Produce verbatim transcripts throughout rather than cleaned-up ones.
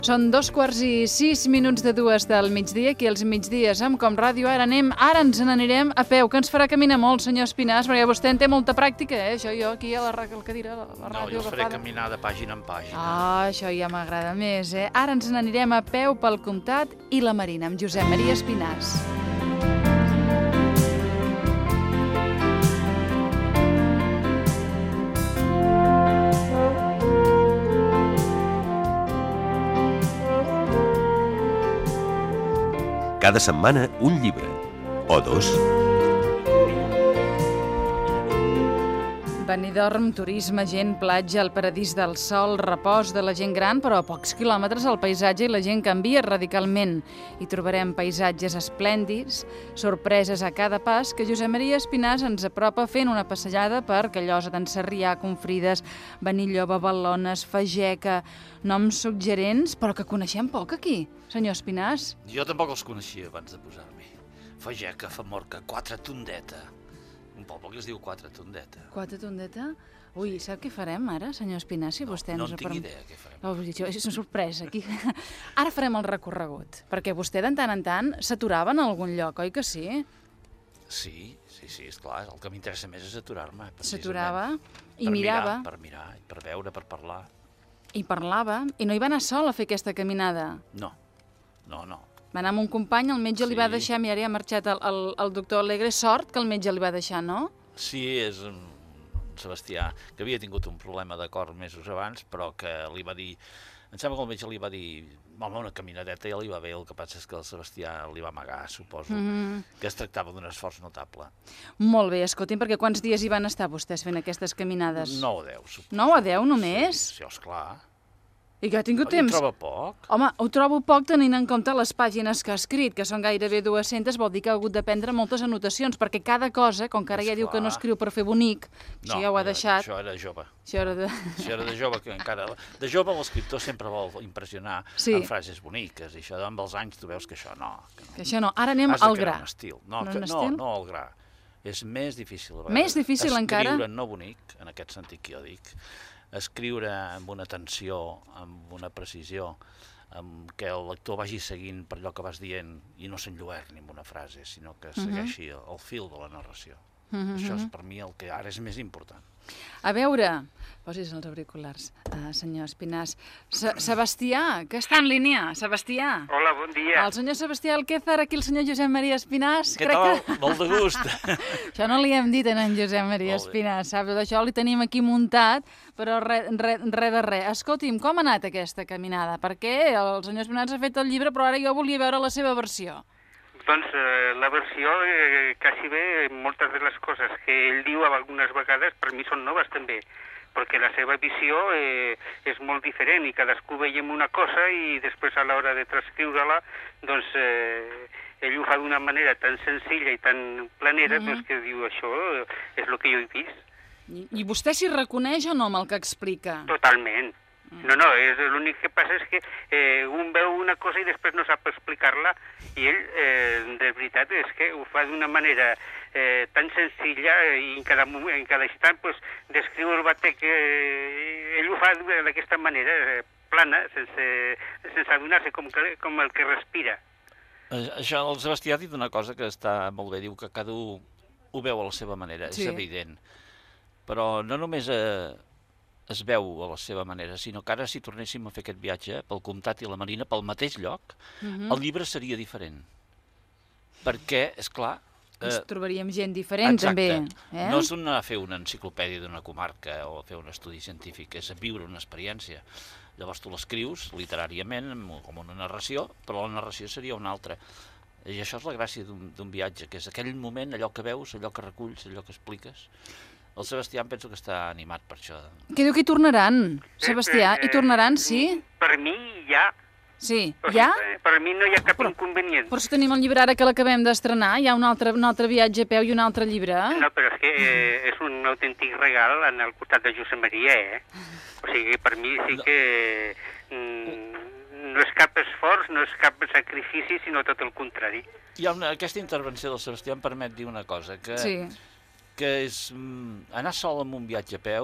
Són dos quarts i sis minuts de dues del migdia, aquí als migdies amb Com Ràdio. Ara anem, ara ens n'anirem a peu, que ens farà caminar molt, senyor Espinàs, perquè vostè en té molta pràctica, eh? Això jo aquí a la, a la cadira, a la ràdio... No, jo us faré caminar de pàgina en pàgina. Ah, això ja m'agrada més, eh? Ara ens n'anirem a peu pel Comtat i la Marina, amb Josep Maria Espinàs. Cada setmana un llibre, o dos. Benidorm, turisme, gent, platja, el paradís del sol, repòs de la gent gran, però a pocs quilòmetres el paisatge i la gent canvia radicalment. Hi trobarem paisatges esplèndids, sorpreses a cada pas, que Josep Maria Espinàs ens apropa fent una passejada per Callosa d'en Sarrià, Confrides, Benilloba, Balones, Fageca, noms suggerents, però que coneixem poc aquí, senyor Espinàs. Jo tampoc els coneixia abans de posar-m'hi. Fageca, Famorca, Quatre Tondeta. Un poble que es diu Quatre Tondeta. Quatre Tondeta? Ui, sap què farem ara, senyor Espinàs, si no, vostè no ens... en tinc idea què farem. Oh, és una sorpresa, aquí. Ara farem el recorregut, perquè vostè de tant en tant s'aturava en algun lloc, oi que sí? Sí, sí, sí, esclar, el que m'interessa més és aturar-me. S'aturava i per mirava. Mirar, per mirar, per veure, per parlar. I parlava, i no hi va anar sol a fer aquesta caminada? No, no, no. Va anar amb un company, el metge li Sí. va deixar, mira, ja ha marxat el, el, el doctor Alegre, sort que el metge li va deixar, no? Sí, és un Sebastià, que havia tingut un problema de cor mesos abans, però que li va dir... Em sembla que el metge li va dir, home, una caminadeta ja li va bé, el que passa és que el Sebastià li va amagar, suposo, Mm-hmm. que es tractava d'un esforç notable. Molt bé, escolti'm, perquè quants dies hi van estar vostès fent aquestes caminades? nou o deu, suposo. nou a deu només? Sí, sí, esclar. I que ha tingut Hi temps? troba poc? Home, ho trobo poc tenint en compte les pàgines que ha escrit, que són gairebé dues-centes, vol dir que ha hagut de prendre moltes anotacions, perquè cada cosa, com que ara ja diu que no escriu per fer bonic, això ja ho ha deixat... això era jove. Això era de... Això era de jove, que encara... De jove l'escriptor sempre vol impressionar Sí. amb frases boniques, i això amb els anys tu veus que això no. Que no. Que això no. Ara anem Has de al crear gra. un estil. No, No que, un no, estil? no al gra. És més difícil a vegades. Més difícil encara? Escriure no bonic, en aquest sentit que jo dic, escriure amb una tensió, amb una precisió, amb que el lector vagi seguint per allò que vas dient i no s'enlluerni amb una frase, sinó que segueixi el fil de la narració. Mhm. Això és per mi el que ara és més important. A veure, posis els auriculars, uh, senyor Espinàs. Se Sebastià, que està en línia. Sebastià. Hola, bon dia. El senyor Sebastià Alquézar, aquí el senyor Josep Maria Espinàs. Què tal? Molt de gust. Això no li hem dit a en Josep Maria Molt bé. Espinàs, saps? Això li tenim aquí muntat, però res re, re de res. Escolti'm, com ha anat aquesta caminada? Perquè el senyor Espinàs ha fet el llibre, però ara jo volia veure la seva versió. Doncs eh, la versió, eh, quasi bé, moltes de les coses que ell diu algunes vegades per mi són noves també, perquè la seva visió eh, és molt diferent i cadascú veiem una cosa i després a l'hora de transcriure-la, doncs eh, ell ho fa d'una manera tan senzilla i tan planera, mm-hmm. doncs que diu això eh, és el que jo he vist. I, i vostè s'hi reconeix o no amb el que explica? Totalment. No, no, és l'únic que passa és que eh, un veu una cosa i després no sap explicar-la i ell, eh, de veritat, és que ho fa d'una manera eh, tan senzilla i en cada moment, en cada instant, pues, descriu el batec, eh, ell ho fa d'aquesta manera, eh, plana, sense, sense adonar-se com, que, com el que respira. Això, el Sebastià ha dit una cosa que està molt bé, diu que cada un ho veu a la seva manera, Sí. és evident. Però no només... Eh, es veu a la seva manera, sinó que ara si tornéssim a fer aquest viatge pel Comtat i la Marina, pel mateix lloc, Mm-hmm. el llibre seria diferent. Perquè, és clar... Ens trobaríem gent diferent, exacte. també. Eh? No és anar a fer una enciclopèdia d'una comarca o a fer un estudi científic, és a viure una experiència. Llavors tu l'escrius literàriament, com una narració, però la narració seria una altra. I això és la gràcia d'un viatge, que és aquell moment, allò que veus, allò que reculls, allò que expliques. El Sebastià em penso que està animat per això. Què diu que hi tornaran? Sebastià, hi tornaran, sí? Per mi ja. Sí, O ja? sigui, per mi no hi ha cap Però- inconvenient. Però si tenim el llibre ara que l'acabem d'estrenar, hi ha un altre, un altre viatge a peu i un altre llibre. No, però és que eh, és un autèntic regal en el costat de Josep Maria, eh? O sigui, per mi sí que mm, no és cap esforç, no és cap sacrifici, sinó tot el contrari. Hi ha una, aquesta intervenció del Sebastià em permet dir una cosa, que, Sí. que és mm, anar sol en un viatge a peu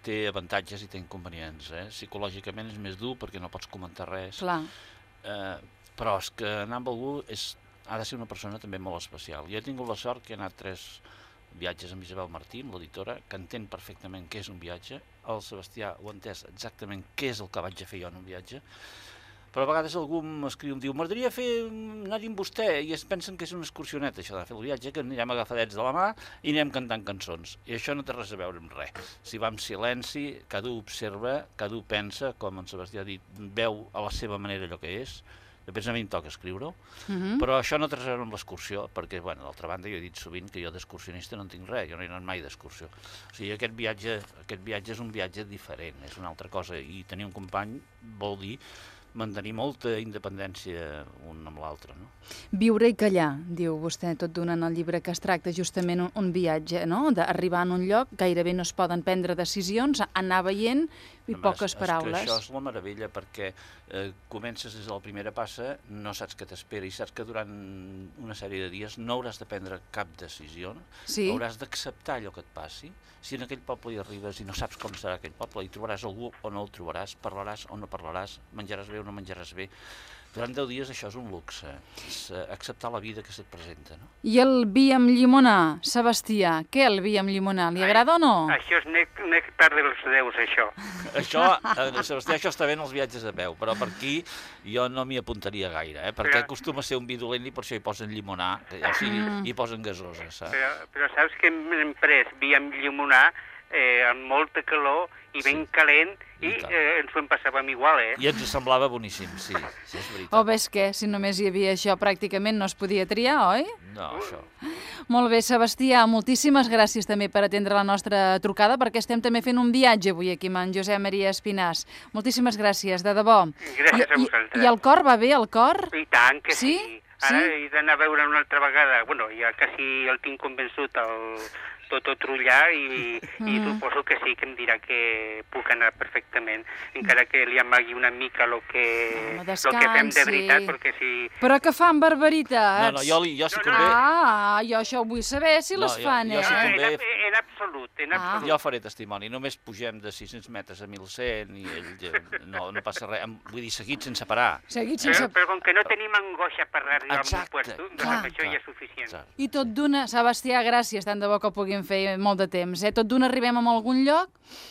té avantatges i té inconvenients, eh? Psicològicament és més dur perquè no pots comentar res. Clar. Eh, però és que anar amb algú és, ha de ser una persona també molt especial. Jo he tingut la sort que he anat tres viatges amb Isabel Martí, amb l'editora, que entén perfectament què és un viatge. El Sebastià ho ha entès exactament què és el que vaig a fer jo en un viatge. Però a vegades algú m'escriu i em diu m'agradaria fer anar-hi amb vostè, i es pensen que és una excursioneta, això de fer el viatge, que anirem agafadets de la mà i anirem cantant cançons. I això no té res a veure amb res. Si va en silenci, cada un observa, cada un pensa, com en Sebastià ha dit, veu a la seva manera allò que és. Després a mi em toca escriure-ho, uh -huh. però això no té res a veure amb l'excursió, perquè, bueno, d'altra banda, jo he dit sovint que jo d'excursionista no en tinc res, jo no he anat mai d'excursió. O sigui, aquest viatge, aquest viatge és un viatge diferent, és una altra cosa, i tenir un company vol dir mantenir molta independència un amb l'altre, no? Viure i callar, diu vostè tot d'una en el llibre, que es tracta justament un, un viatge, no? D'arribar en un lloc, gairebé no es poden prendre decisions, anar veient i poques paraules. És que això és la meravella, perquè eh, comences des de la primera passa, no saps què t'espera i saps que durant una sèrie de dies no hauràs de prendre cap decisió, sí. Hauràs d'acceptar allò que et passi. Si en aquell poble hi arribes i no saps com serà aquell poble, hi trobaràs algú o no el trobaràs, parlaràs o no parlaràs, menjaràs bé o no menjaràs bé. Durant deu dies això és un luxe, és acceptar la vida que se't presenta, no? I el vi amb llimonà, Sebastià, què el vi amb llimonà, li agrada o no? Això és nèctar dels déus, això. Això, eh, Sebastià, això està bé en els viatges a peu, però per aquí jo no m'hi apuntaria gaire, eh? Perquè acostuma a ser un vi dolent i per això hi posen llimonà, o sigui, Mm. hi posen gasosa, saps? Però, però saps que hem pres vi amb llimonà eh, amb molta calor i ben Sí. calent, i, I tant. eh, ens ho empassàvem igual, eh? I ens semblava boníssim, sí, sí, és veritat. O ves què, si només hi havia això, pràcticament no es podia triar, oi? No, això. Molt bé, Sebastià, moltíssimes gràcies també per atendre la nostra trucada, perquè estem també fent un viatge avui aquí amb en Josep Maria Espinàs. Moltíssimes gràcies, de debò. Gràcies a I, vosaltres. I, I el cor va bé, el cor? I tant que Sí? sí. Ara Sí? he d'anar a veure una altra vegada. Bueno, ja quasi el tinc convençut, el Toto Trullà, i, mm. i suposo que sí, que em dirà que puc anar perfectament, encara que li amagui una mica el que, Home, lo que fem de descansi. veritat, perquè si... Però que fan barbaritats? No, no, jo, li- jo si No, convé, Ah, jo això ho vull saber, si No, les jo- fan, jo eh? sí No, convé- en, en absolut, en Ah. absolut. jo faré testimoni. Només pugem de sis-cents metres a mil cent i ell, eh, no, no passa res. Em- Vull dir, seguit sense parar. Seguit Però, sense... però com que no tenim angoixa per arribar Exacte, a un puesto, doncs clar, això ja és suficient. Exacte. I tot d'una, Sebastià, gràcies, tant de bo que ho puguin fer molt de temps, eh? Tot d'una arribem a algun lloc,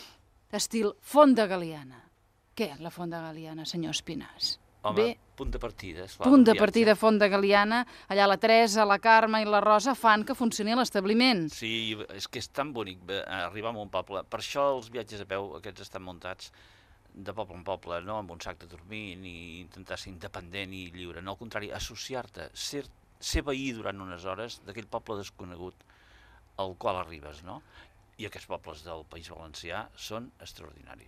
estil Font de Galiana. Què és la Font de Galiana, senyor Espinàs? Home, Bé, punt de partida, esclar. punt d'un de viatge. partida Font de Galiana, allà la Teresa, la Carme i la Rosa fan que funcioni l'establiment. Sí, és que és tan bonic eh, arribar a un poble. Per això els viatges a peu, aquests estan muntats de poble en poble, no amb un sac de dormir, ni intentar ser independent i lliure. No, al contrari, associar-te, ser, ser veí durant unes hores d'aquell poble desconegut al qual arribes, no? I aquests pobles del País Valencià són extraordinaris.